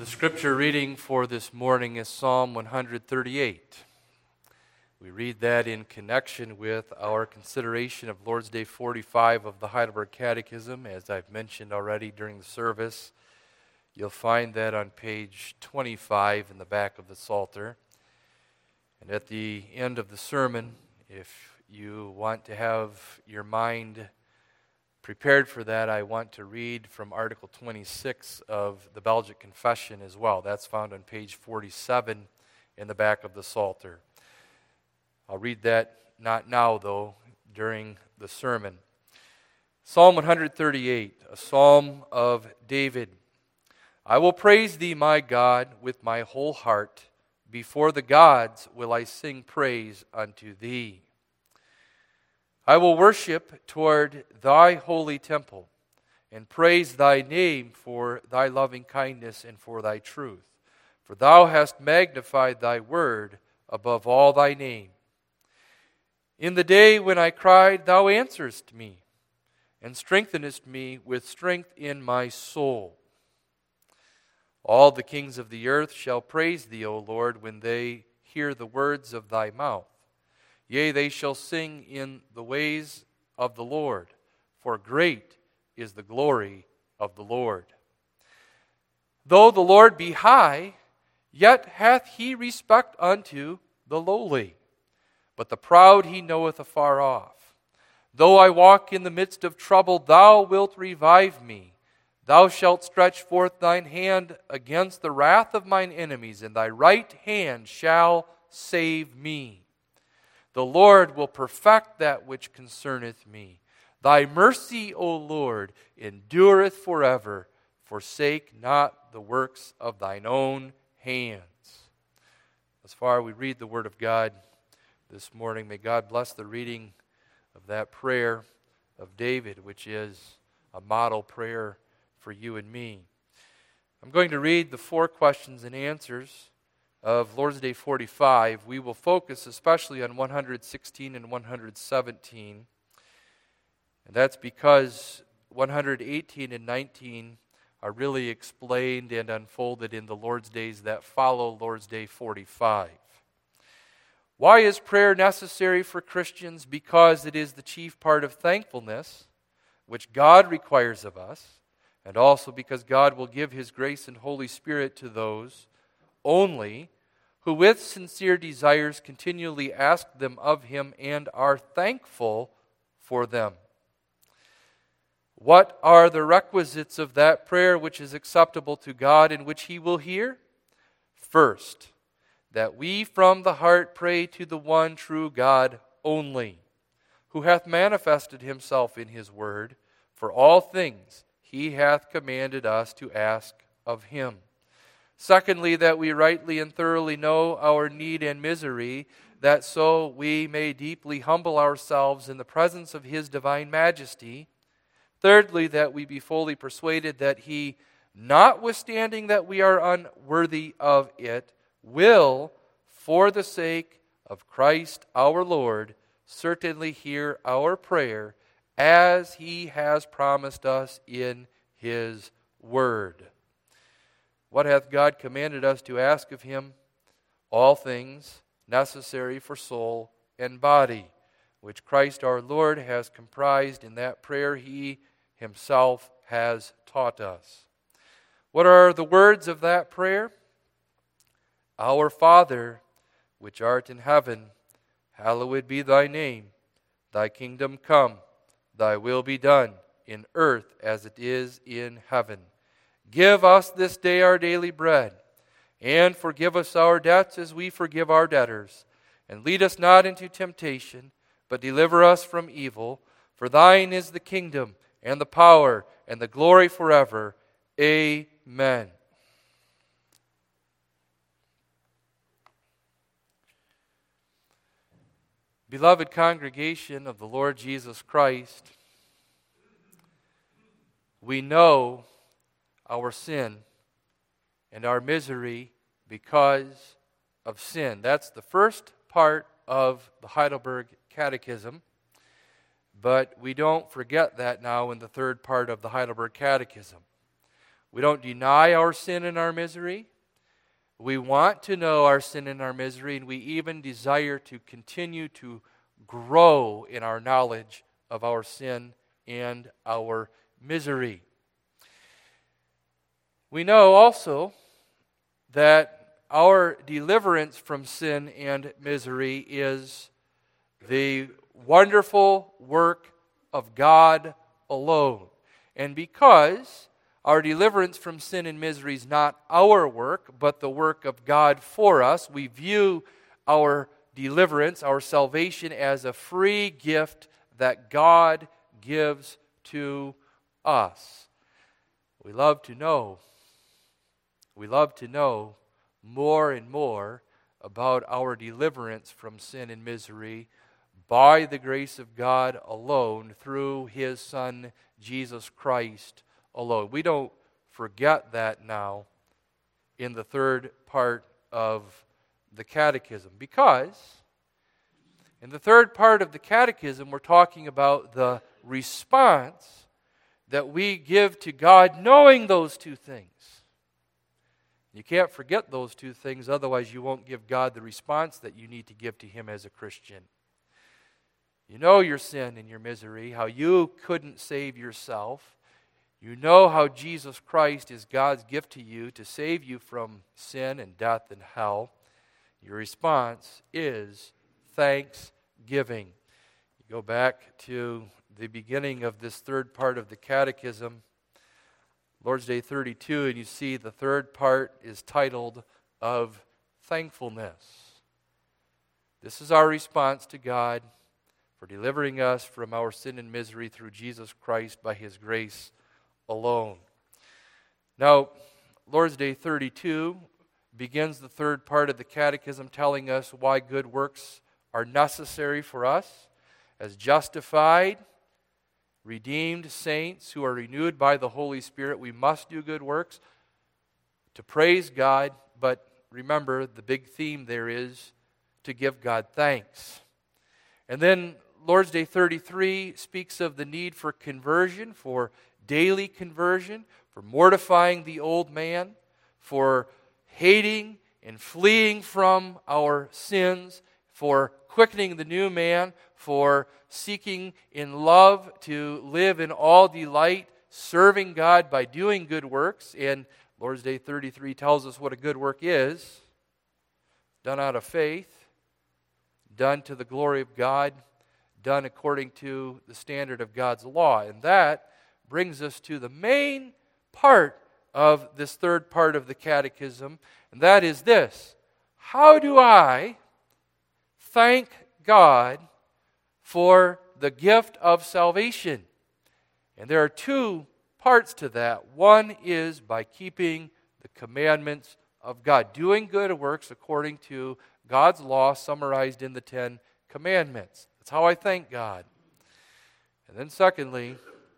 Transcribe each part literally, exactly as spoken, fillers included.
The scripture reading for this morning is Psalm one thirty-eight. We read that in connection with our consideration of Lord's Day forty-five of the Heidelberg Catechism. As I've mentioned already during the service, you'll find that on page twenty-five in the back of the Psalter. And at the end of the sermon, if you want to have your mind prepared for that, I want to read from Article twenty-six of the Belgic Confession as well. That's found on page forty-seven in the back of the Psalter. I'll read that not now, though, during the sermon. Psalm one thirty-eight, a psalm of David. I will praise thee, my God, with my whole heart. Before the gods will I sing praise unto thee. I will worship toward thy holy temple and praise thy name for thy loving kindness and for thy truth. For thou hast magnified thy word above all thy name. In the day when I cried, thou answerest me, and strengthenest me with strength in my soul. All the kings of the earth shall praise thee, O Lord, when they hear the words of thy mouth. Yea, they shall sing in the ways of the Lord, for great is the glory of the Lord. Though the Lord be high, yet hath he respect unto the lowly, but the proud he knoweth afar off. Though I walk in the midst of trouble, thou wilt revive me. Thou shalt stretch forth thine hand against the wrath of mine enemies, and thy right hand shall save me. The Lord will perfect that which concerneth me. Thy mercy, O Lord, endureth forever. Forsake not the works of thine own hands. As far as we read the Word of God this morning, may God bless the reading of that prayer of David, which is a model prayer for you and me. I'm going to read the four questions and answers of Lord's Day forty-five. We will focus especially on one sixteen and one seventeen. And that's because one eighteen and nineteen are really explained and unfolded in the Lord's Days that follow Lord's Day forty-five. Why is prayer necessary for Christians? Because it is the chief part of thankfulness, which God requires of us, and also because God will give His grace and Holy Spirit to those only who with sincere desires continually ask them of Him and are thankful for them. What are the requisites of that prayer which is acceptable to God and which He will hear? First, that we from the heart pray to the one true God only, who hath manifested Himself in His word. For all things He hath commanded us to ask of Him. Secondly, that we rightly and thoroughly know our need and misery, that so we may deeply humble ourselves in the presence of His divine majesty. Thirdly, that we be fully persuaded that He, notwithstanding that we are unworthy of it, will, for the sake of Christ our Lord, certainly hear our prayer, as He has promised us in His word. What hath God commanded us to ask of Him? All things necessary for soul and body, which Christ our Lord has comprised in that prayer He Himself has taught us. What are the words of that prayer? Our Father, which art in heaven, hallowed be thy name. Thy kingdom come, thy will be done, in earth as it is in heaven. Give us this day our daily bread, and forgive us our debts as we forgive our debtors. And lead us not into temptation, but deliver us from evil. For thine is the kingdom, and the power, and the glory forever. Amen. Beloved congregation of the Lord Jesus Christ, we know our sin and our misery because of sin. That's the first part of the Heidelberg Catechism, but we don't forget that now in the third part of the Heidelberg Catechism. We don't deny our sin and our misery. We want to know our sin and our misery, and we even desire to continue to grow in our knowledge of our sin and our misery. We know also that our deliverance from sin and misery is the wonderful work of God alone. And because our deliverance from sin and misery is not our work, but the work of God for us, we view our deliverance, our salvation, as a free gift that God gives to us. We love to know, we love to know more and more about our deliverance from sin and misery by the grace of God alone, through His Son, Jesus Christ alone. We don't forget that now in the third part of the Catechism, because in the third part of the Catechism we're talking about the response that we give to God knowing those two things. You can't forget those two things, otherwise you won't give God the response that you need to give to Him as a Christian. You know your sin and your misery, how you couldn't save yourself. You know how Jesus Christ is God's gift to you to save you from sin and death and hell. Your response is thanksgiving. You go back to the beginning of this third part of the Catechism, Lord's Day thirty-two, and you see the third part is titled of thankfulness. This is our response to God for delivering us from our sin and misery through Jesus Christ by His grace alone. Now, Lord's Day thirty-two begins the third part of the Catechism telling us why good works are necessary for us as justified, redeemed saints who are renewed by the Holy Spirit. We must do good works to praise God, but remember the big theme there is to give God thanks. And then Lord's Day thirty-three speaks of the need for conversion, for daily conversion, for mortifying the old man, for hating and fleeing from our sins, for quickening the new man, for seeking in love to live in all delight, serving God by doing good works. And Lord's Day thirty-three tells us what a good work is: done out of faith, done to the glory of God, done according to the standard of God's law. And that brings us to the main part of this third part of the Catechism, and that is this: how do I thank God for the gift of salvation? And there are two parts to that. One is by keeping the commandments of God, doing good works according to God's law summarized in the Ten Commandments. That's how I thank God. And then secondly,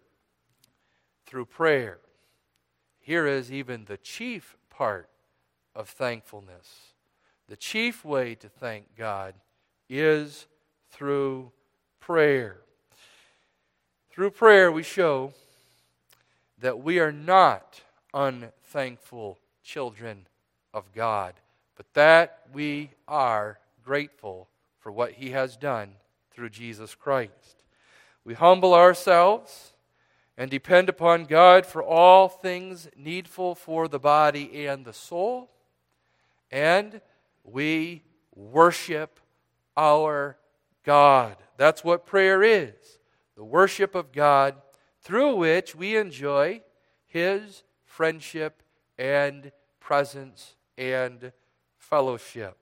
through prayer. Here is even the chief part of thankfulness. The chief way to thank God is through prayer. Through prayer we show that we are not unthankful children of God, but that we are grateful for what He has done through Jesus Christ. We humble ourselves and depend upon God for all things needful for the body and the soul, and we worship our God. That's what prayer is, the worship of God, through which we enjoy His friendship and presence and fellowship.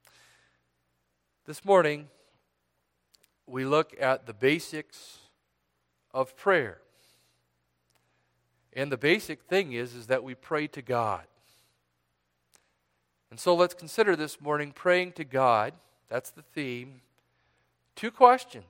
This morning, we look at the basics of prayer. And the basic thing is, is that we pray to God. And so let's consider this morning praying to God. That's the theme. Two questions.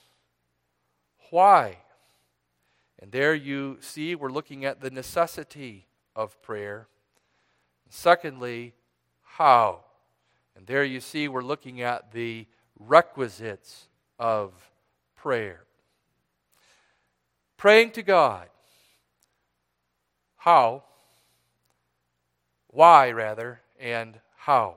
Why? And there you see we're looking at the necessity of prayer. Secondly, how? And there you see we're looking at the requisites of prayer. Praying to God. How? why rather, and how.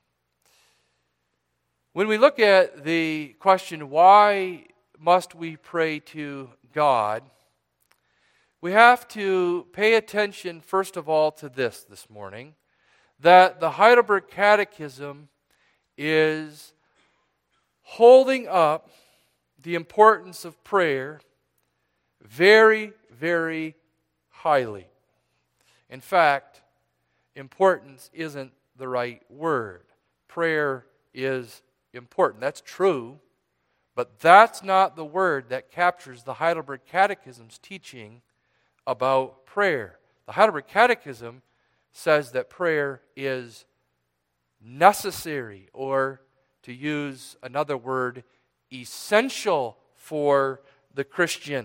When we look at the question, why must we pray to God, we have to pay attention, first of all, to this this morning, that the Heidelberg Catechism is holding up the importance of prayer very, very highly. In fact, importance isn't the right word. Prayer is important. That's true, but that's not the word that captures the Heidelberg Catechism's teaching about prayer. The Heidelberg Catechism says that prayer is necessary, or to use another word, essential for the Christian.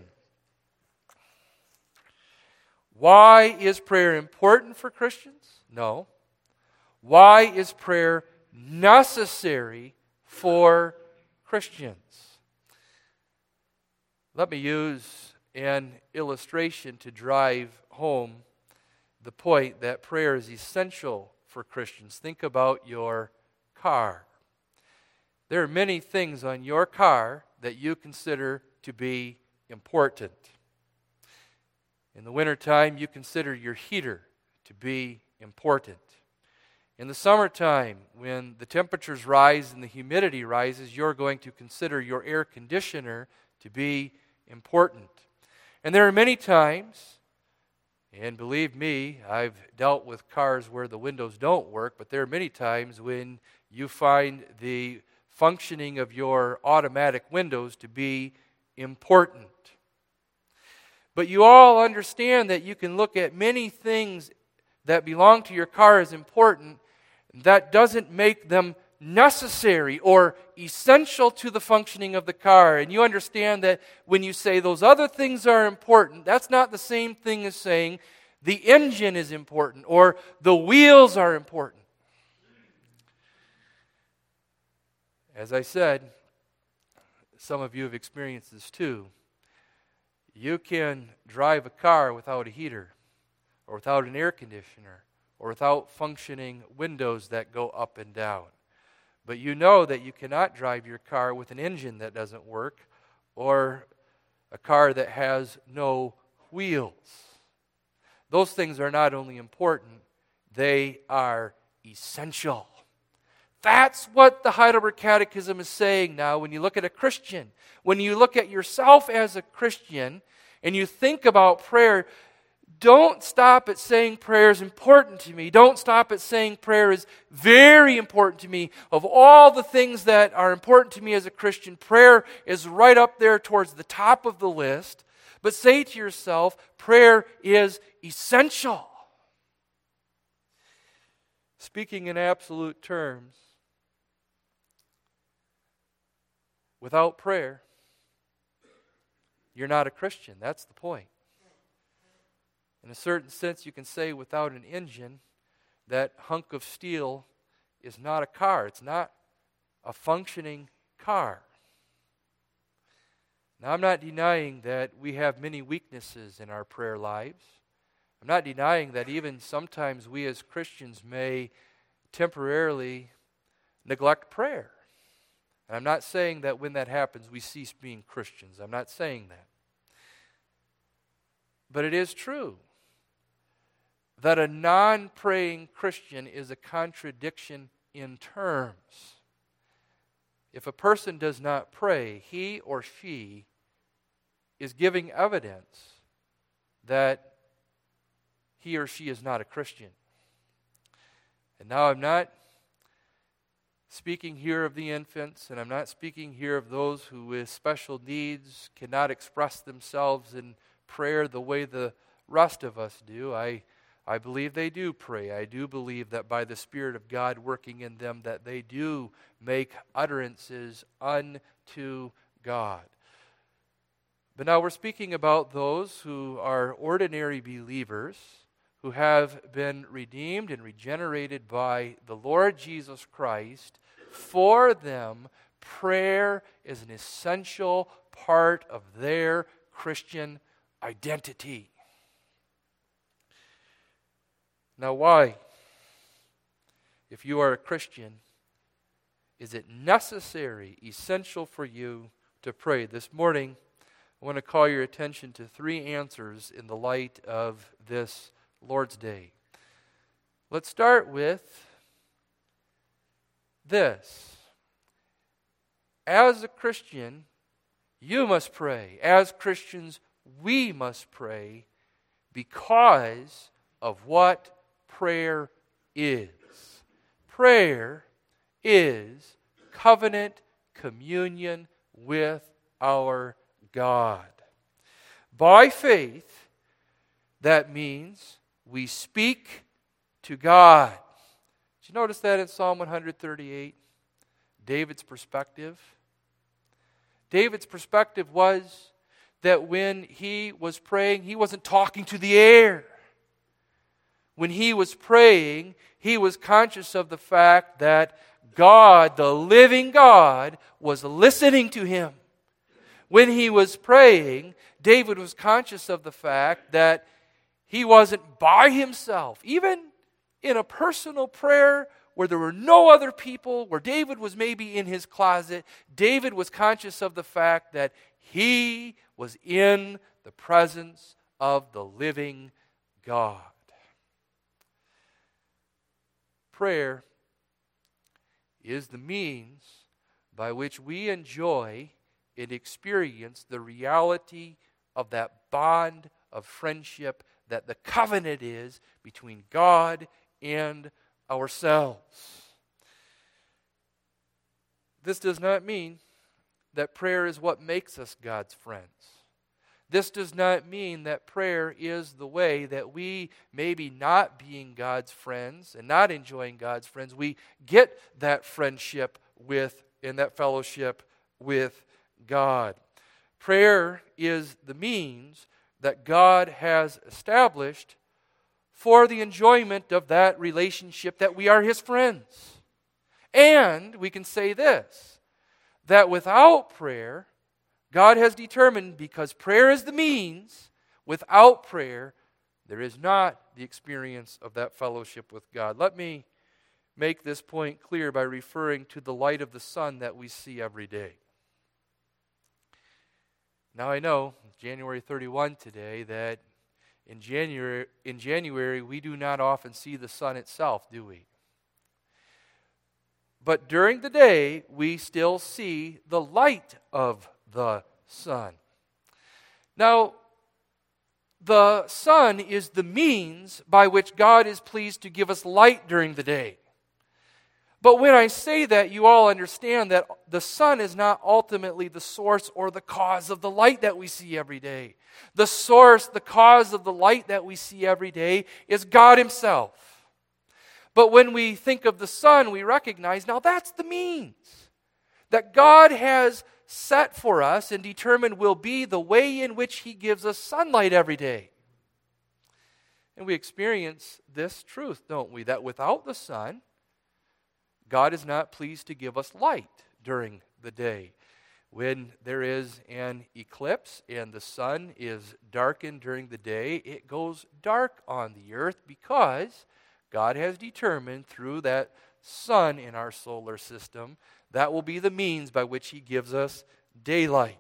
Why is prayer important for Christians? No. Why is prayer necessary for Christians? Let me use an illustration to drive home the point that prayer is essential for Christians. Think about your car. There are many things on your car that you consider to be important. In the wintertime, you consider your heater to be important. In the summertime, when the temperatures rise and the humidity rises, you're going to consider your air conditioner to be important. And there are many times, and believe me, I've dealt with cars where the windows don't work, but there are many times when you find the functioning of your automatic windows to be important. But you all understand that you can look at many things that belong to your car as important. That doesn't make them necessary or essential to the functioning of the car. And you understand that when you say those other things are important, that's not the same thing as saying the engine is important or the wheels are important. As I said, some of you have experienced this too. You can drive a car without a heater or without an air conditioner or without functioning windows that go up and down. But you know that you cannot drive your car with an engine that doesn't work or a car that has no wheels. Those things are not only important, they are essential. That's what the Heidelberg Catechism is saying now when you look at a Christian. When you look at yourself as a Christian and you think about prayer, don't stop at saying prayer is important to me. Don't stop at saying prayer is very important to me. Of all the things that are important to me as a Christian, prayer is right up there towards the top of the list. But say to yourself, prayer is essential. Speaking in absolute terms, without prayer, you're not a Christian. That's the point. In a certain sense, you can say without an engine, that hunk of steel is not a car. It's not a functioning car. Now, I'm not denying that we have many weaknesses in our prayer lives. I'm not denying that even sometimes we as Christians may temporarily neglect prayer. And I'm not saying that when that happens, we cease being Christians. I'm not saying that. But it is true that a non-praying Christian is a contradiction in terms. If a person does not pray, he or she is giving evidence that he or she is not a Christian. And now I'm not speaking here of the infants, and I'm not speaking here of those who with special needs cannot express themselves in prayer the way the rest of us do. I I believe they do pray. I do believe that by the Spirit of God working in them that they do make utterances unto God. But now we're speaking about those who are ordinary believers, who have been redeemed and regenerated by the Lord Jesus Christ. For them, prayer is an essential part of their Christian identity. Now, why? if you are a Christian, is it necessary, essential for you to pray? This morning, I want to call your attention to three answers in the light of this Lord's Day. Let's start with this. As a Christian, you must pray. As Christians, we must pray because of what prayer is. Prayer is covenant communion with our God. By faith, that means we speak to God. Did you notice that in Psalm one thirty-eight? David's perspective. David's perspective was that when he was praying, he wasn't talking to the air. When he was praying, he was conscious of the fact that God, the living God, was listening to him. When he was praying, David was conscious of the fact that he wasn't by himself. Even in a personal prayer where there were no other people, where David was maybe in his closet, David was conscious of the fact that he was in the presence of the living God. Prayer is the means by which we enjoy and experience the reality of that bond of friendship that the covenant is between God and ourselves. This does not mean that prayer is what makes us God's friends. This does not mean that prayer is the way that we, maybe not being God's friends and not enjoying God's friends, we get that friendship with and that fellowship with God. Prayer is the means that God has established for the enjoyment of that relationship that we are His friends. And we can say this, that without prayer, God has determined, because prayer is the means, without prayer, there is not the experience of that fellowship with God. Let me make this point clear by referring to the light of the sun that we see every day. Now I know, January thirty-first today, that in January, in January we do not often see the sun itself, do we? But during the day, we still see the light of the sun. Now, the sun is the means by which God is pleased to give us light during the day. But when I say that, you all understand that the sun is not ultimately the source or the cause of the light that we see every day. The source, the cause of the light that we see every day is God Himself. But when we think of the sun, we recognize, now that's the means that God has set for us and determined will be the way in which He gives us sunlight every day. And we experience this truth, don't we? That without the sun, God is not pleased to give us light during the day. When there is an eclipse and the sun is darkened during the day, it goes dark on the earth because God has determined through that sun in our solar system, that will be the means by which He gives us daylight.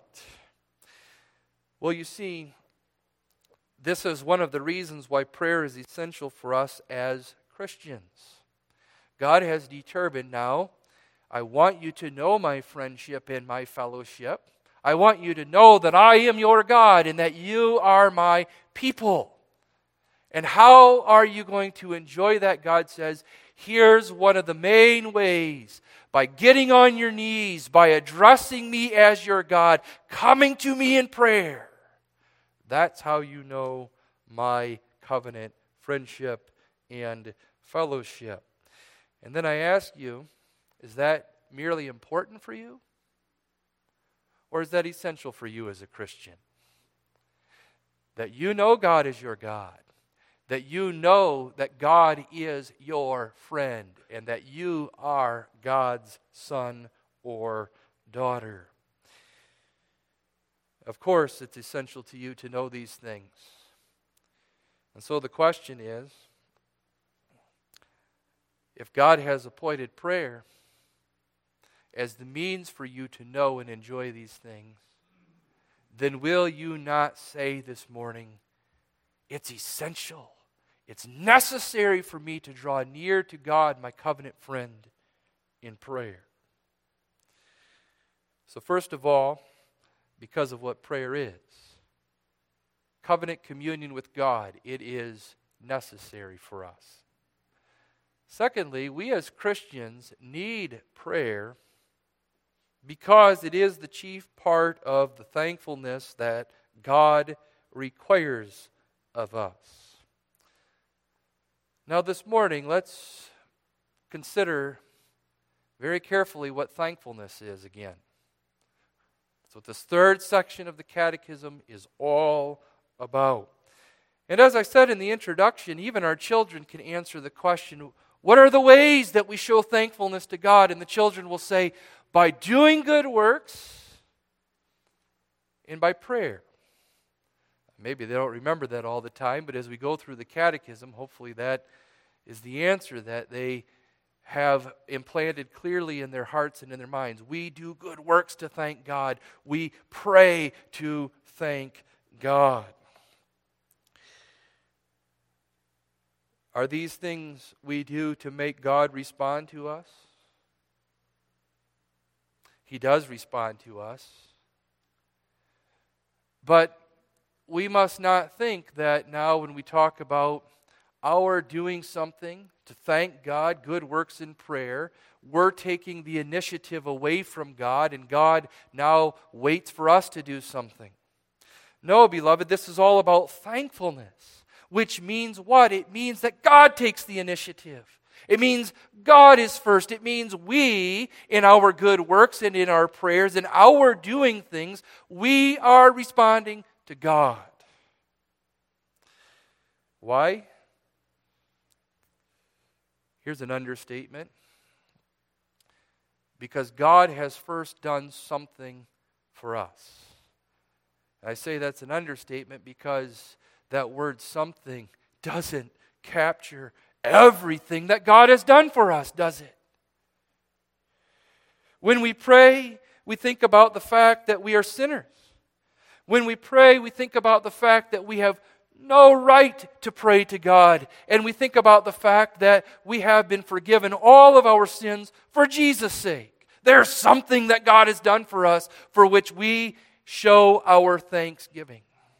Well, you see, this is one of the reasons why prayer is essential for us as Christians. God has determined, now, I want you to know my friendship and my fellowship. I want you to know that I am your God and that you are my people. And how are you going to enjoy that? God says, here's one of the main ways. By getting on your knees, by addressing me as your God, coming to me in prayer. That's how you know my covenant friendship and fellowship. And then I ask you, is that merely important for you? Or is that essential for you as a Christian? That you know God is your God. That you know that God is your friend and that you are God's son or daughter. Of course, it's essential to you to know these things. And so the question is, If God has appointed prayer as the means for you to know and enjoy these things, then will you not say this morning, it's essential, it's necessary for me to draw near to God, my covenant friend, in prayer? So first of all, because of what prayer is, covenant communion with God, it is necessary for us. Secondly, we as Christians need prayer because it is the chief part of the thankfulness that God requires of us. Now this morning, let's consider very carefully what thankfulness is again. That's what this third section of the Catechism is all about. And as I said in the introduction, even our children can answer the question, what are the ways that we show thankfulness to God? And the children will say, by doing good works and by prayer. Maybe they don't remember that all the time, but as we go through the Catechism, hopefully that is the answer that they have implanted clearly in their hearts and in their minds. We do good works to thank God. We pray to thank God. Are these things we do to make God respond to us? He does respond to us. But we must not think that now when we talk about our doing something to thank God, good works in prayer, we're taking the initiative away from God and God now waits for us to do something. No, beloved, this is all about thankfulness, which means what? It means that God takes the initiative. It means God is first. It means we, in our good works and in our prayers and our doing things, we are responding to God. Why? Here's an understatement. Because God has first done something for us. I say that's an understatement because that word something doesn't capture everything that God has done for us, does it? When we pray, we think about the fact that we are sinners. When we pray, we think about the fact that we have no right to pray to God. And we think about the fact that we have been forgiven all of our sins for Jesus' sake. There's something that God has done for us for which we show our thanksgiving.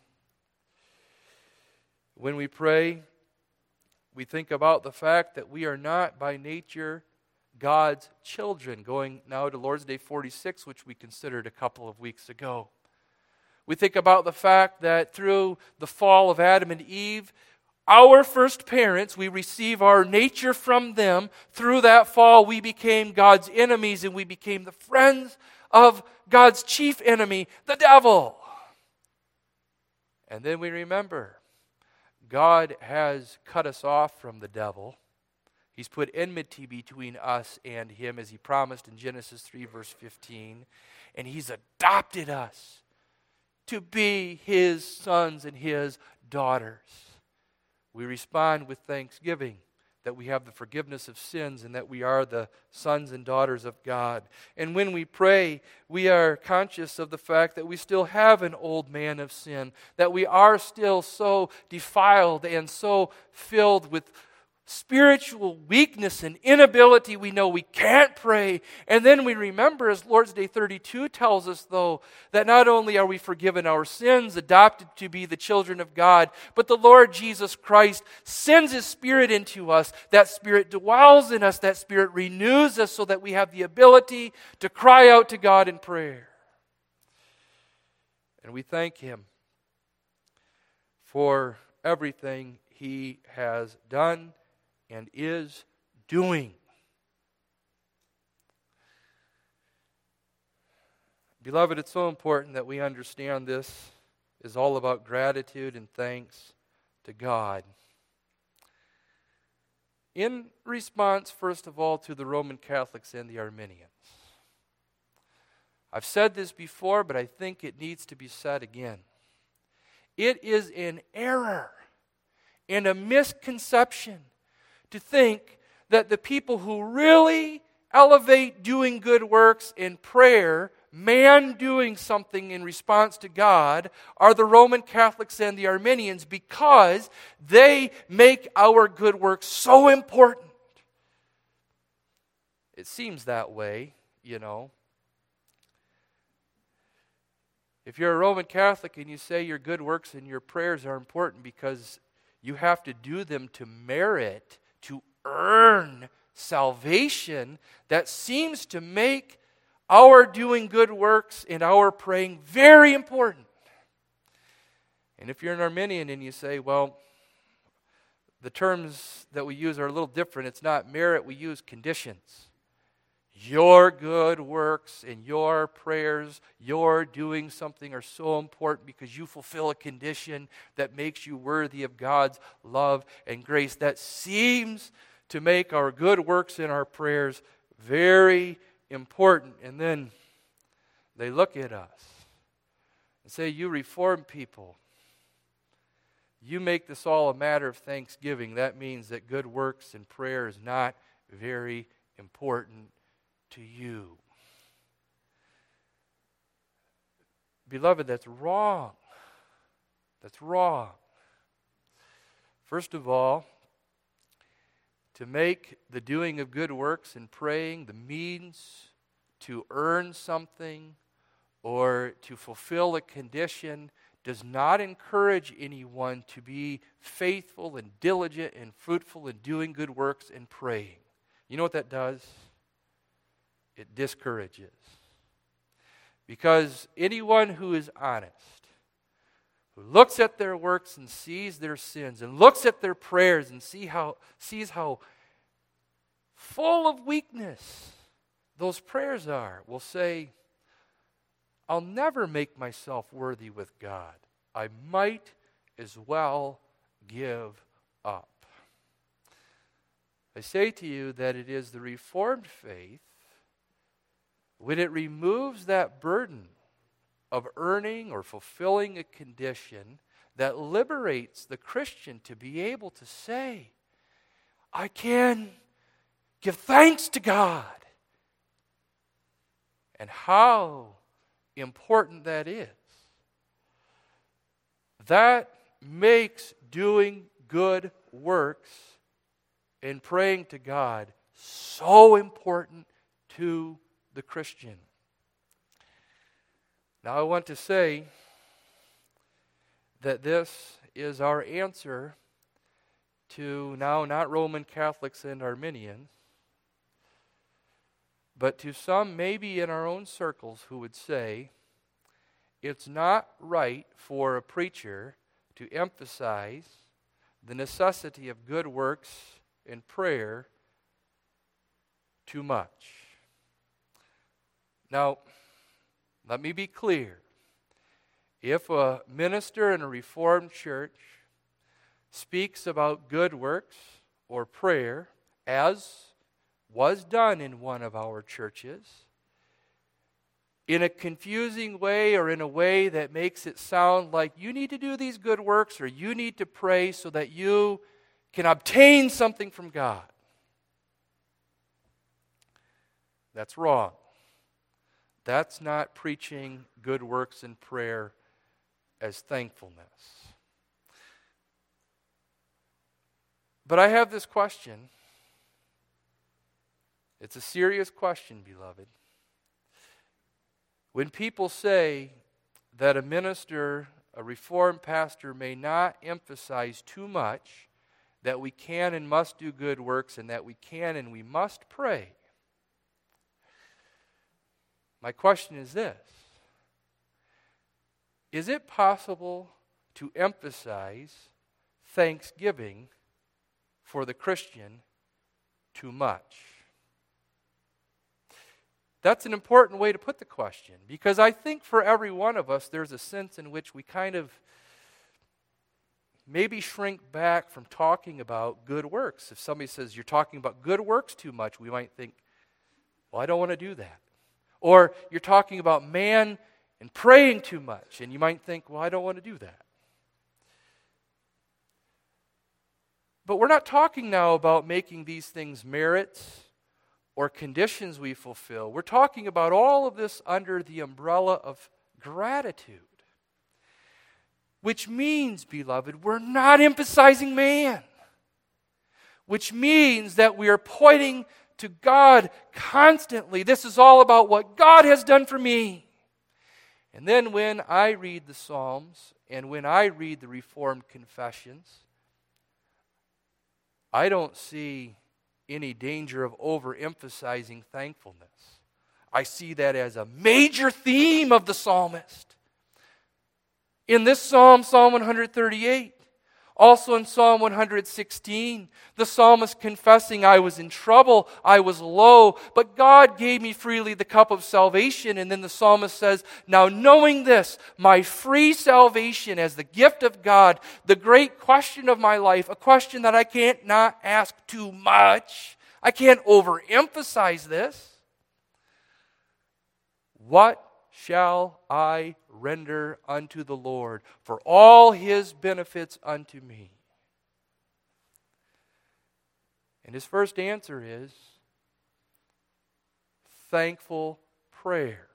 When we pray, we think about the fact that we are not by nature God's children. Going now to Lord's Day forty-six, which we considered a couple of weeks ago. We think about the fact that through the fall of Adam and Eve, our first parents, we receive our nature from them. Through that fall, we became God's enemies and we became the friends of God's chief enemy, the devil. And then we remember, God has cut us off from the devil. He's put enmity between us and him, as he promised in Genesis three, verse fifteen. And he's adopted us to be his sons and his daughters. We respond with thanksgiving that we have the forgiveness of sins and that we are the sons and daughters of God. And when we pray, we are conscious of the fact that we still have an old man of sin, that we are still so defiled and so filled with spiritual weakness and inability. We know we can't pray. And then we remember, as Lord's Day thirty-two tells us, though, that not only are we forgiven our sins, adopted to be the children of God, but the Lord Jesus Christ sends his Spirit into us. That Spirit dwells in us. That Spirit renews us so that we have the ability to cry out to God in prayer. And we thank him for everything he has done and is doing. Beloved, it's so important that we understand this is all about gratitude and thanks to God. In response, first of all, to the Roman Catholics and the Arminians. I've said this before, but I think it needs to be said again. It is an error and a misconception to think that the people who really elevate doing good works in prayer, man doing something in response to God, are the Roman Catholics and the Arminians, because they make our good works so important. It seems that way, you know. If you're a Roman Catholic and you say your good works and your prayers are important because you have to do them to merit, to earn salvation, that seems to make our doing good works and our praying very important. And if you're an Arminian and you say, well, the terms that we use are a little different. It's not merit, we use conditions. Your good works and your prayers, your doing something are so important because you fulfill a condition that makes you worthy of God's love and grace. That seems to make our good works and our prayers very important. And then they look at us and say, you Reformed people, you make this all a matter of thanksgiving. That means that good works and prayer is not very important to you. Beloved, that's wrong. That's wrong. First of all, to make the doing of good works and praying the means to earn something or to fulfill a condition does not encourage anyone to be faithful and diligent and fruitful in doing good works and praying. You know what that does? It discourages. Because anyone who is honest, who looks at their works and sees their sins, and looks at their prayers and see how, sees how full of weakness those prayers are, will say, I'll never make myself worthy with God. I might as well give up. I say to you that it is the Reformed faith, when it removes that burden of earning or fulfilling a condition, that liberates the Christian to be able to say, I can give thanks to God. And how important that is. That makes doing good works and praying to God so important to the Christian. Now I want to say that this is our answer to now not Roman Catholics and Arminians, but to some maybe in our own circles who would say it's not right for a preacher to emphasize the necessity of good works and prayer too much. Now, let me be clear. If a minister in a Reformed church speaks about good works or prayer, as was done in one of our churches, in a confusing way or in a way that makes it sound like you need to do these good works or you need to pray so that you can obtain something from God, that's wrong. That's not preaching good works and prayer as thankfulness. But I have this question. It's a serious question, beloved. When people say that a minister, a Reformed pastor, may not emphasize too much that we can and must do good works and that we can and we must pray, my question is this: is it possible to emphasize thanksgiving for the Christian too much? That's an important way to put the question, because I think for every one of us there's a sense in which we kind of maybe shrink back from talking about good works. If somebody says you're talking about good works too much, we might think, well, I don't want to do that. Or you're talking about man and praying too much, and you might think, well, I don't want to do that. But we're not talking now about making these things merits or conditions we fulfill. We're talking about all of this under the umbrella of gratitude. Which means, beloved, we're not emphasizing man. Which means that we are pointing to God constantly. This is all about what God has done for me. And then when I read the Psalms and when I read the Reformed confessions, I don't see any danger of overemphasizing thankfulness. I see that as a major theme of the psalmist. In this psalm, Psalm one thirty-eight, also in Psalm one sixteen, the psalmist confessing, I was in trouble, I was low, but God gave me freely the cup of salvation. And then the psalmist says, now knowing this, my free salvation as the gift of God, the great question of my life, a question that I can't not ask too much. I can't overemphasize this. What shall I render unto the Lord for all His benefits unto me? And his first answer is thankful prayer.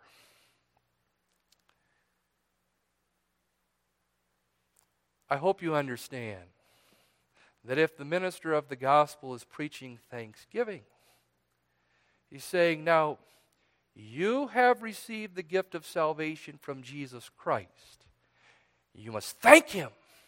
I hope you understand that if the minister of the gospel is preaching thanksgiving, he's saying, now, you have received the gift of salvation from Jesus Christ. You must thank Him.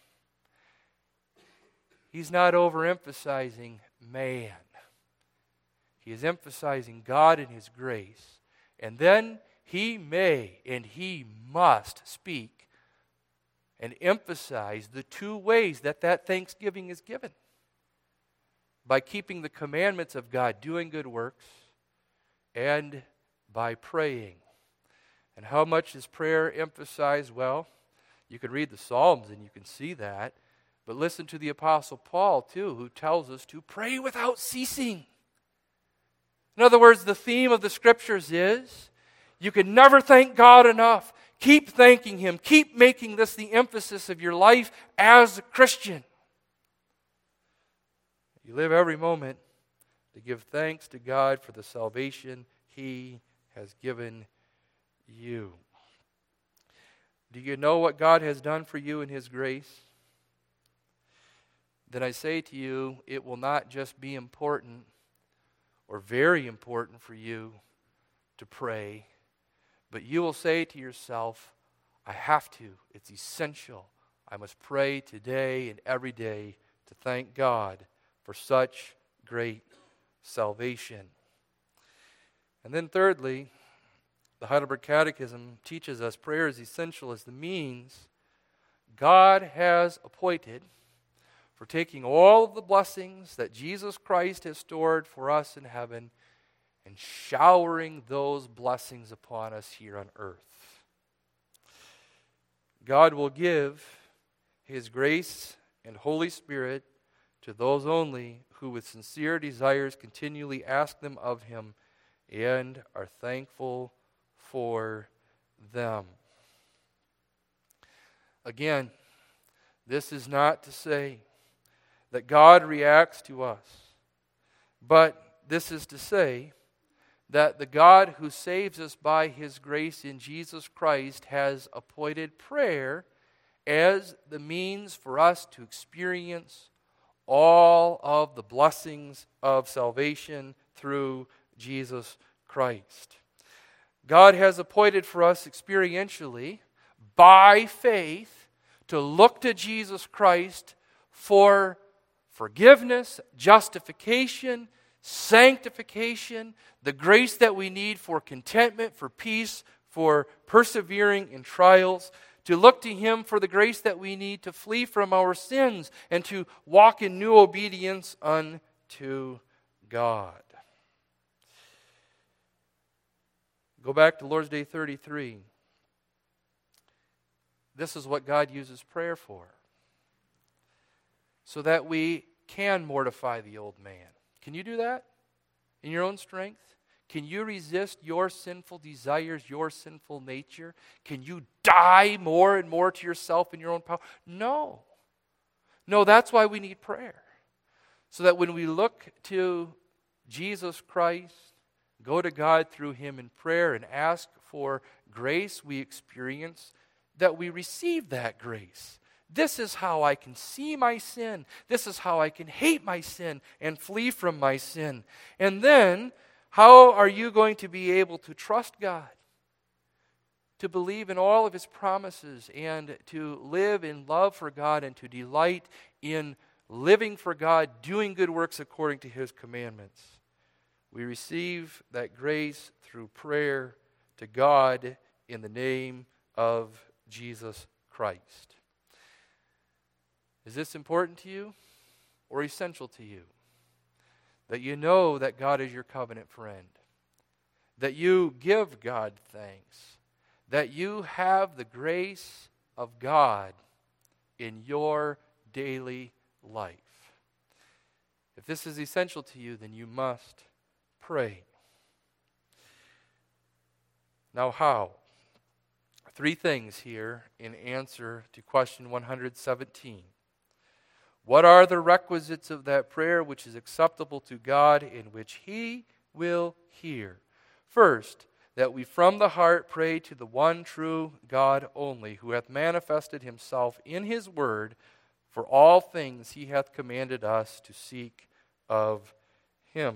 He's not overemphasizing man. He is emphasizing God and His grace. And then he may and he must speak and emphasize the two ways that that thanksgiving is given. By keeping the commandments of God, doing good works, and by praying. And how much is prayer emphasized? Well, you can read the Psalms and you can see that. But listen to the Apostle Paul too, who tells us to pray without ceasing. In other words, the theme of the Scriptures is, you can never thank God enough. Keep thanking Him. Keep making this the emphasis of your life as a Christian. You live every moment to give thanks to God for the salvation He has given you. Do you know what God has done for you in His grace? Then I say to you, it will not just be important or very important for you to pray, but you will say to yourself, I have to. It's essential. I must pray today and every day to thank God for such great salvation. And then thirdly, the Heidelberg Catechism teaches us prayer is essential as the means God has appointed for taking all of the blessings that Jesus Christ has stored for us in heaven and showering those blessings upon us here on earth. God will give His grace and Holy Spirit to those only who with sincere desires continually ask them of Him and are thankful for them. Again, this is not to say that God reacts to us, but this is to say that the God who saves us by His grace in Jesus Christ has appointed prayer as the means for us to experience all of the blessings of salvation through Jesus Christ. God has appointed for us experientially, by faith, to look to Jesus Christ for forgiveness, justification, sanctification, the grace that we need for contentment, for peace, for persevering in trials, to look to Him for the grace that we need to flee from our sins and to walk in new obedience unto God. Go back to Lord's Day thirty-three. This is what God uses prayer for, so that we can mortify the old man. Can you do that in your own strength? Can you resist your sinful desires, your sinful nature? Can you die more and more to yourself in your own power? No. No, that's why we need prayer. so that when we look to Jesus Christ, go to God through him in prayer and ask for grace, we experience that we receive that grace. This is how I can see my sin. This is how I can hate my sin and flee from my sin. And then, how are you going to be able to trust God, to believe in all of his promises, and to live in love for God, and to delight in living for God, doing good works according to his commandments? We receive that grace through prayer to God in the name of Jesus Christ. Is this important to you or essential to you? That you know that God is your covenant friend, that you give God thanks, that you have the grace of God in your daily life. If this is essential to you, then you must pray. Now, how? Three things here in answer to question one hundred seventeen. What are the requisites of that prayer which is acceptable to God, in which he will hear? First, that we from the heart pray to the one true God only, who hath manifested himself in his word for all things he hath commanded us to seek of him.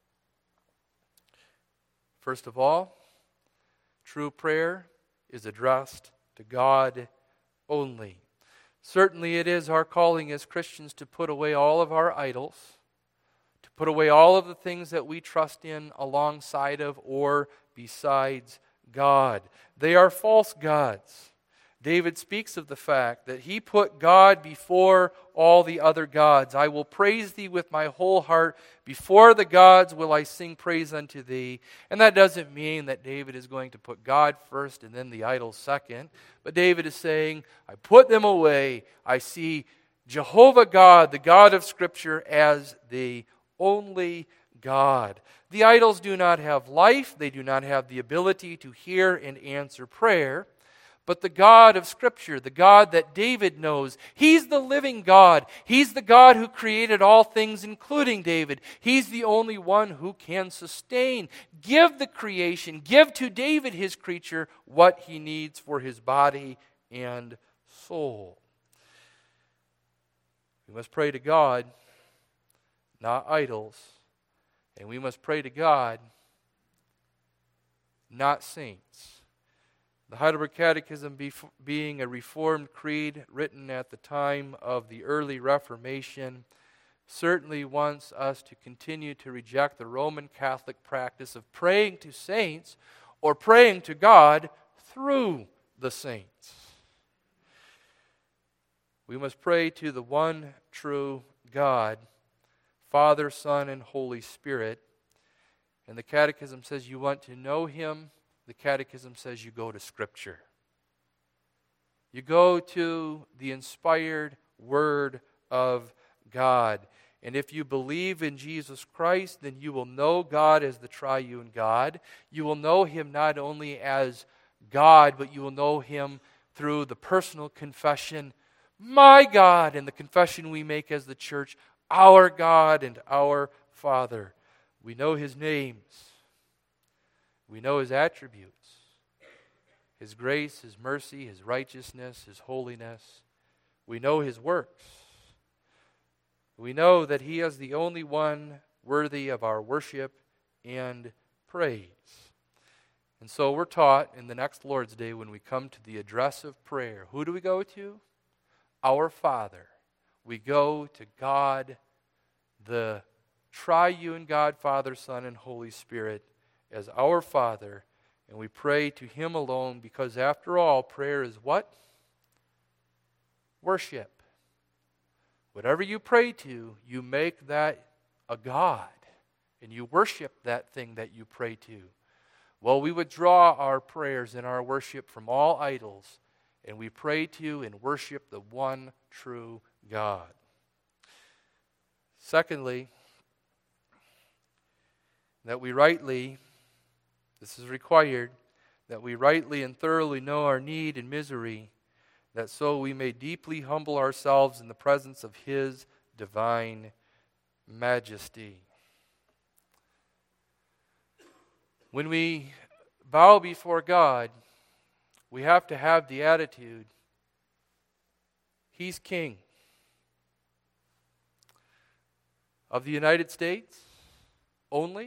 First of all, true prayer is addressed to God only. Certainly it is our calling as Christians to put away all of our idols, to put away all of the things that we trust in alongside of or besides God. They are false gods. David speaks of the fact that he put God before all the other gods. I will praise thee with my whole heart. Before the gods will I sing praise unto thee. And that doesn't mean that David is going to put God first and then the idols second. But David is saying, I put them away. I see Jehovah God, the God of Scripture, as the only God. The idols do not have life. They do not have the ability to hear and answer prayer. But the God of Scripture, the God that David knows, he's the living God. He's the God who created all things, including David. He's the only one who can sustain, give the creation, give to David, his creature, what he needs for his body and soul. We must pray to God, not idols. And we must pray to God, not saints. The Heidelberg Catechism, being a Reformed creed written at the time of the early Reformation, certainly wants us to continue to reject the Roman Catholic practice of praying to saints or praying to God through the saints. We must pray to the one true God, Father, Son, and Holy Spirit. And the Catechism says you want to know him. The Catechism says you go to Scripture. You go to the inspired Word of God. And if you believe in Jesus Christ, then you will know God as the triune God. You will know him not only as God, but you will know him through the personal confession, my God, and the confession we make as the church, our God and our Father. We know his names. We know his attributes, his grace, his mercy, his righteousness, his holiness. We know his works. We know that he is the only one worthy of our worship and praise. And so we're taught in the next Lord's Day, when we come to the address of prayer, who do we go to? Our Father. We go to God, the triune God, Father, Son, and Holy Spirit, as our Father, and we pray to him alone, because after all, prayer is what? Worship. Whatever you pray to, you make that a God, and you worship that thing that you pray to. Well, we withdraw our prayers and our worship from all idols, and we pray to and worship the one true God. Secondly, that we rightly, this is required, that we rightly and thoroughly know our need and misery, that so we may deeply humble ourselves in the presence of his divine majesty. When we bow before God, we have to have the attitude, He's King of the United States only,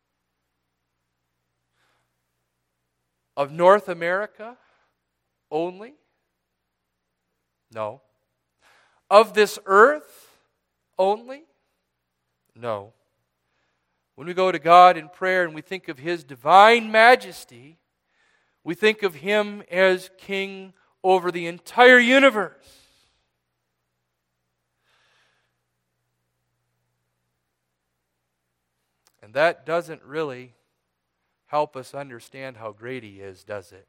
of North America only? No. Of this earth only? No. When we go to God in prayer and we think of His divine majesty, we think of Him as King over the entire universe. And that doesn't really help us understand how great He is, does it?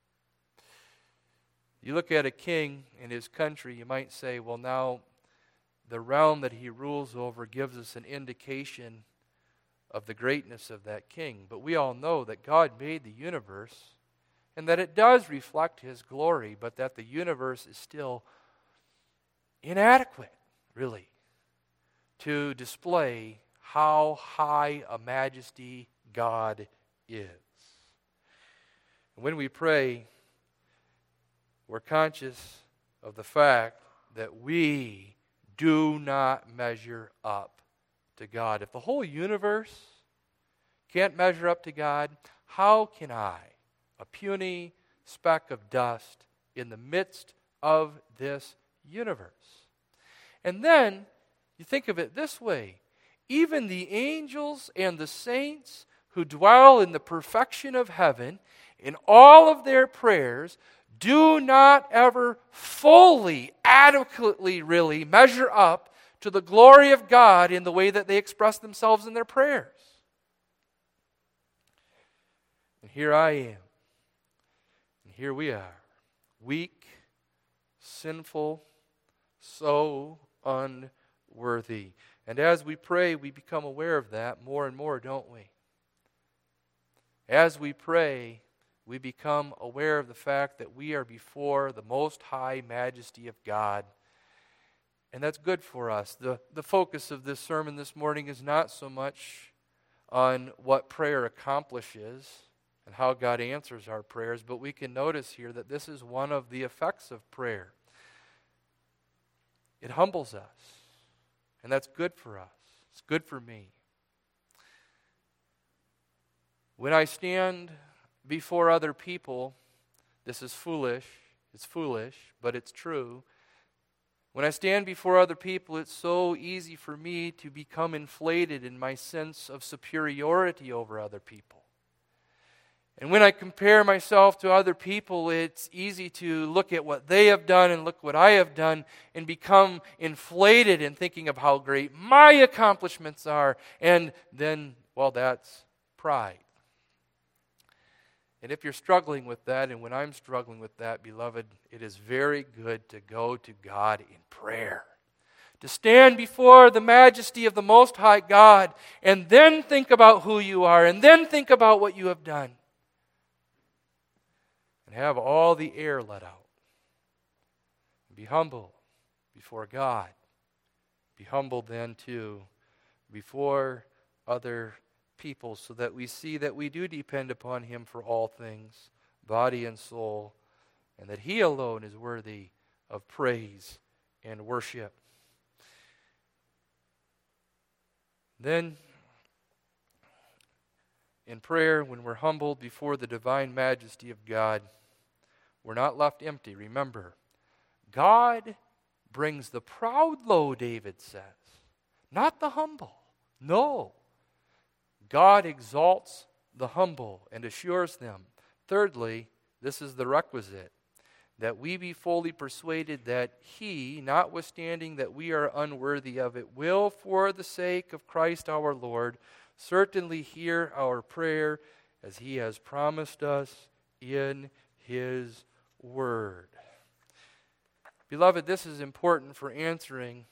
You look at a king in his country, you might say, well, now the realm that he rules over gives us an indication of the greatness of that king. But we all know that God made the universe and that it does reflect His glory, but that the universe is still inadequate, really, to display how high a majesty God is. And when we pray, we're conscious of the fact that we do not measure up to God. If the whole universe can't measure up to God, how can I, a puny speck of dust in the midst of this universe? And then you think of it this way: even the angels and the saints who dwell in the perfection of heaven, in all of their prayers, do not ever fully, adequately, really measure up to the glory of God in the way that they express themselves in their prayers. And here I am. And here we are, weak, sinful, so unworthy. And as we pray, we become aware of that more and more, don't we? As we pray, we become aware of the fact that we are before the most high majesty of God. And that's good for us. The, the focus of this sermon this morning is not so much on what prayer accomplishes and how God answers our prayers, but we can notice here that this is one of the effects of prayer. It humbles us, and that's good for us. It's good for me. When I stand before other people, this is foolish, it's foolish, but it's true. When I stand before other people, it's so easy for me to become inflated in my sense of superiority over other people. And when I compare myself to other people, it's easy to look at what they have done and look what I have done and become inflated in thinking of how great my accomplishments are. And then, well, that's pride. And if you're struggling with that, and when I'm struggling with that, beloved, it is very good to go to God in prayer. To stand before the majesty of the Most High God, and then think about who you are, and then think about what you have done. And have all the air let out. Be humble before God. Be humble then, too, before other people, so that we see that we do depend upon Him for all things, body and soul, and that He alone is worthy of praise and worship. Then, in prayer, when we're humbled before the divine majesty of God, we're not left empty. Remember, God brings the proud low, David says, not the humble. No. God exalts the humble and assures them. Thirdly, this is the requisite, that we be fully persuaded that He, notwithstanding that we are unworthy of it, will, for the sake of Christ our Lord, certainly hear our prayer as He has promised us in His Word. Beloved, this is important for answering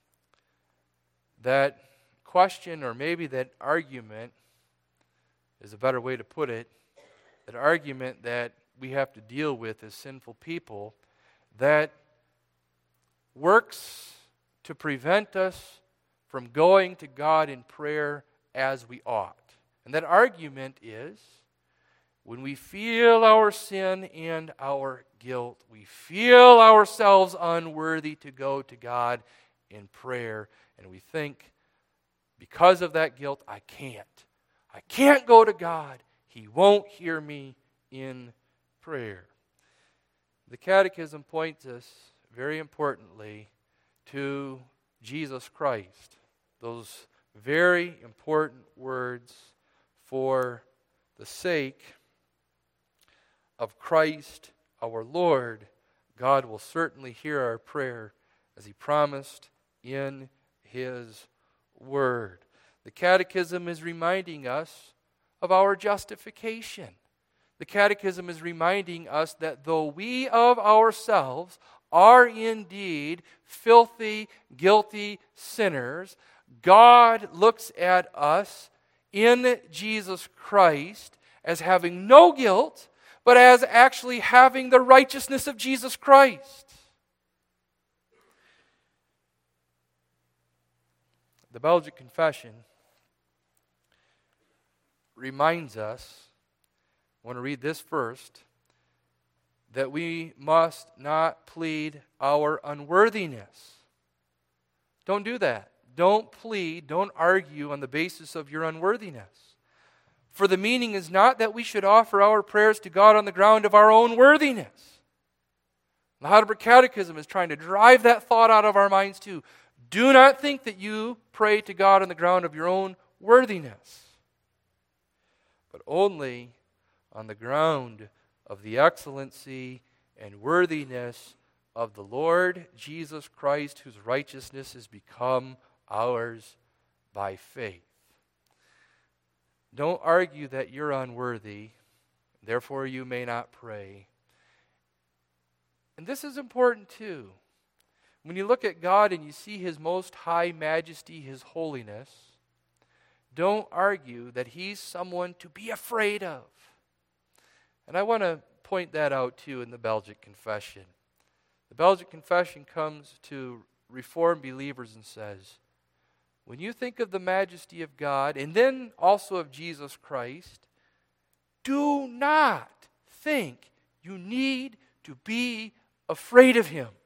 that question, or maybe that argument is a better way to put it, that argument that we have to deal with as sinful people that works to prevent us from going to God in prayer as we ought. And that argument is, when we feel our sin and our guilt, we feel ourselves unworthy to go to God in prayer, and we think, because of that guilt, I can't. I can't go to God. He won't hear me in prayer. The Catechism points us, very importantly, to Jesus Christ. Those very important words, for the sake of Christ our Lord, God will certainly hear our prayer as He promised in His Word. The Catechism is reminding us of our justification. The Catechism is reminding us that though we of ourselves are indeed filthy, guilty sinners, God looks at us in Jesus Christ as having no guilt, but as actually having the righteousness of Jesus Christ. The Belgic Confession reminds us, I want to read this first, that we must not plead our unworthiness. Don't do that. Don't plead, don't argue on the basis of your unworthiness. For the meaning is not that we should offer our prayers to God on the ground of our own worthiness. The Heidelberg Catechism is trying to drive that thought out of our minds too. Do not think that you pray to God on the ground of your own worthiness, but only on the ground of the excellency and worthiness of the Lord Jesus Christ, whose righteousness has become ours by faith. Don't argue that you're unworthy, therefore you may not pray. And this is important too. When you look at God and you see His most high majesty, His holiness, don't argue that He's someone to be afraid of. And I want to point that out too in the Belgic Confession. The Belgic Confession comes to Reformed believers and says, when you think of the majesty of God, and then also of Jesus Christ, do not think you need to be afraid of Him.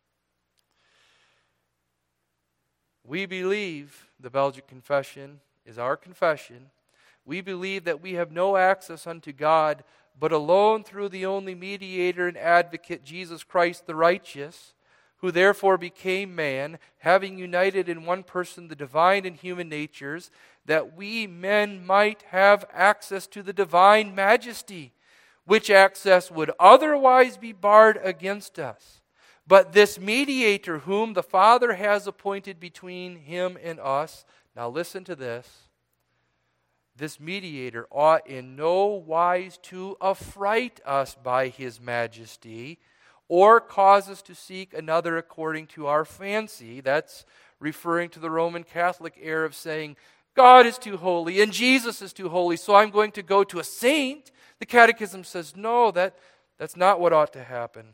We believe, the Belgic Confession is our confession, we believe that we have no access unto God but alone through the only mediator and advocate, Jesus Christ the righteous, who therefore became man, having united in one person the divine and human natures, that we men might have access to the divine majesty, which access would otherwise be barred against us. But this mediator whom the Father has appointed between Him and us, now listen to this, this mediator ought in no wise to affright us by His majesty, or cause us to seek another according to our fancy. That's referring to the Roman Catholic error of saying, God is too holy and Jesus is too holy, so I'm going to go to a saint. The Catechism says, no, that, that's not what ought to happen.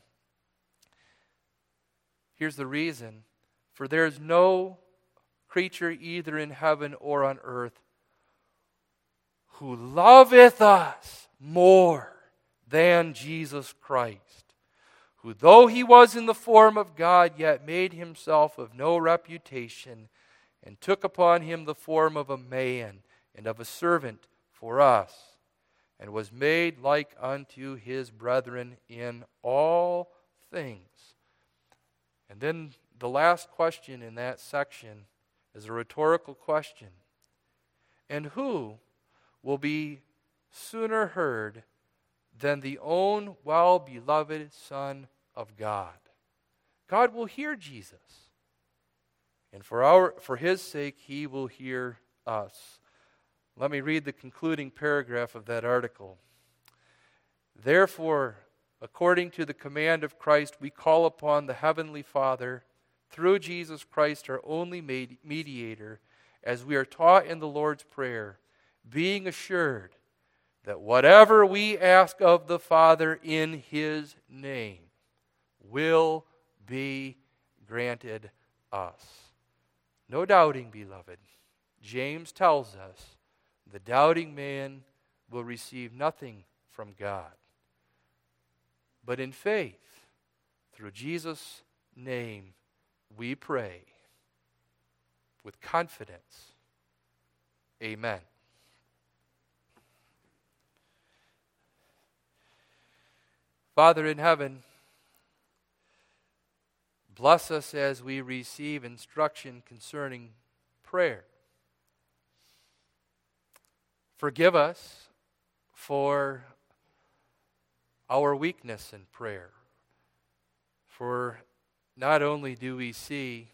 Here's the reason. For there is no creature either in heaven or on earth who loveth us more than Jesus Christ, who though He was in the form of God, yet made Himself of no reputation, and took upon Him the form of a man and of a servant for us, and was made like unto His brethren in all things. And then the last question in that section is a rhetorical question. And who will be sooner heard than the own well-beloved Son of God? God will hear Jesus. And for our for His sake, He will hear us. Let me read the concluding paragraph of that article. Therefore, according to the command of Christ, we call upon the Heavenly Father, through Jesus Christ, our only mediator, as we are taught in the Lord's Prayer, being assured that whatever we ask of the Father in His name will be granted us. No doubting, beloved. James tells us the doubting man will receive nothing from God. But in faith, through Jesus' name, we pray with confidence. Amen. Father in heaven, bless us as we receive instruction concerning prayer. Forgive us for our weakness in prayer. For not only do we see,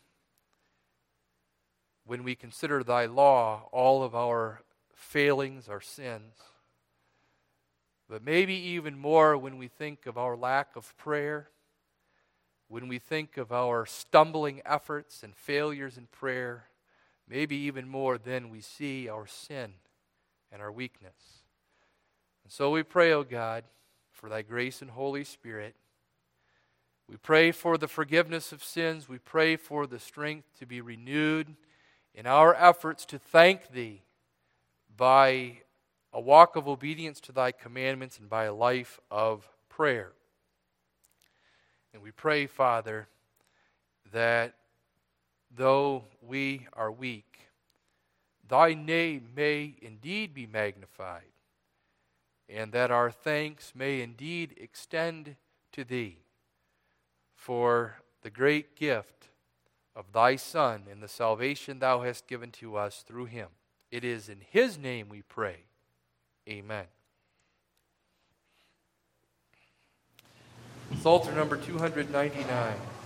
when we consider thy law, all of our failings, our sins, but maybe even more when we think of our lack of prayer, when we think of our stumbling efforts and failures in prayer, maybe even more then we see our sin and our weakness. And so we pray, O God, for thy grace and Holy Spirit. We pray for the forgiveness of sins. We pray for the strength to be renewed in our efforts to thank thee by a walk of obedience to thy commandments and by a life of prayer. And we pray, Father, that though we are weak, thy name may indeed be magnified, and that our thanks may indeed extend to thee for the great gift of thy Son and the salvation thou hast given to us through him. It is in his name we pray. Amen. Psalter number two ninety-nine.